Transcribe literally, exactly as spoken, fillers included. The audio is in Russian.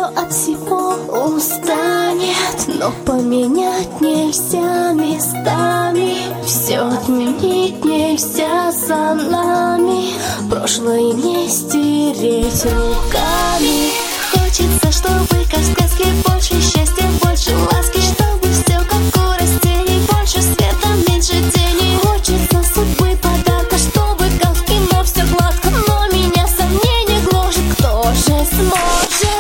от всего устанет, но поменять нельзя местами, все отменить нельзя за нами, прошлое не стереть руками. Хочется, чтобы как в сказке больше счастья, больше ласки, чтобы все как у растений, больше света, меньше тени. Хочется судьбы подарка, чтобы как в кино все гладко, но меня сомнение гложет, кто же сможет?